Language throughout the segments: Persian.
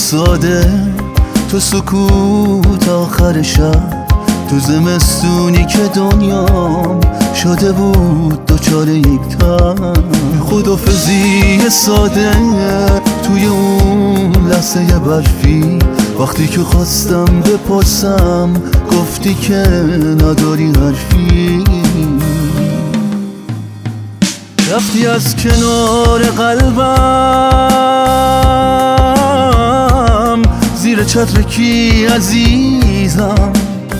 ساده، تو سکوت آخر شب، تو زمستونی که دنیام شده بود دوچار یک تن. خدافزی ساده توی اون لحظه برفی، وقتی که خواستم بپرسم گفتی که نداری حرفی. رفتی از کنار قلبم، زیر چتر کی عزیزم؟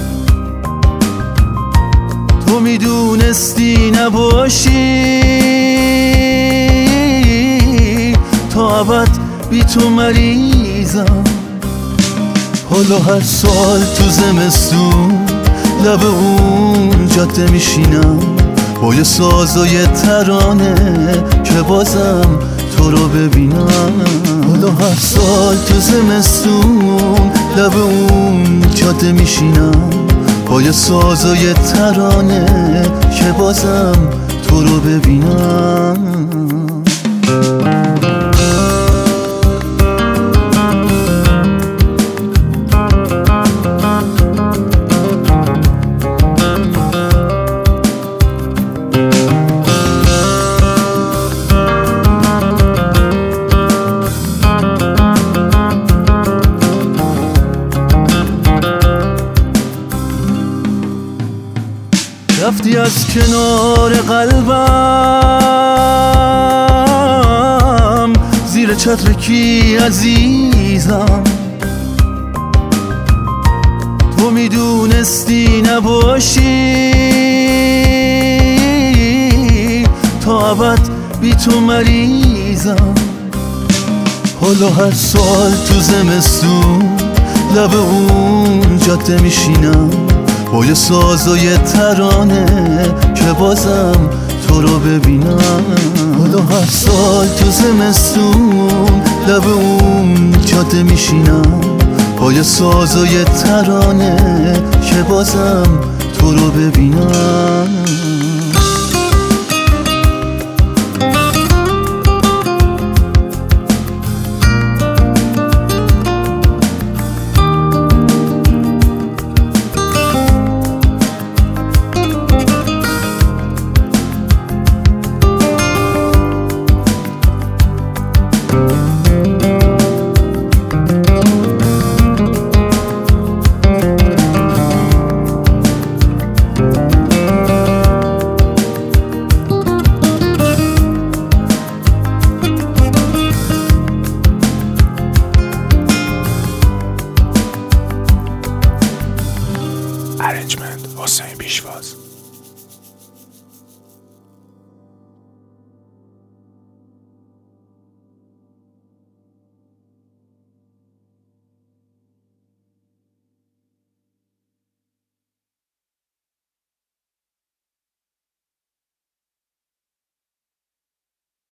تو میدونستی نباشی تا ابد بی تو مریضم. حالا هر سال تو زمستون لب اون جاده میشینم با یه ساز و یه ترانه که بازم تو رو ببینم. حالا هر سال تو زمستون لب اون جاده میشینم با یه ساز و یه ترانه که بازم تو رو ببینم. رفتی از کنار قلبم، زیر چتر کی عزیزم؟ تو میدونستی نباشی تا ابد بی تو مریضم. حالا هر سال تو زمستون لب اون جاده میشینم با یه ساز و یه ترانه که بازم تو رو ببینم. حالا هر سال تو زمستون لب اون جاده میشینم با یه ساز و یه ترانه که بازم تو رو ببینم. Arrangement حسین پیشواز.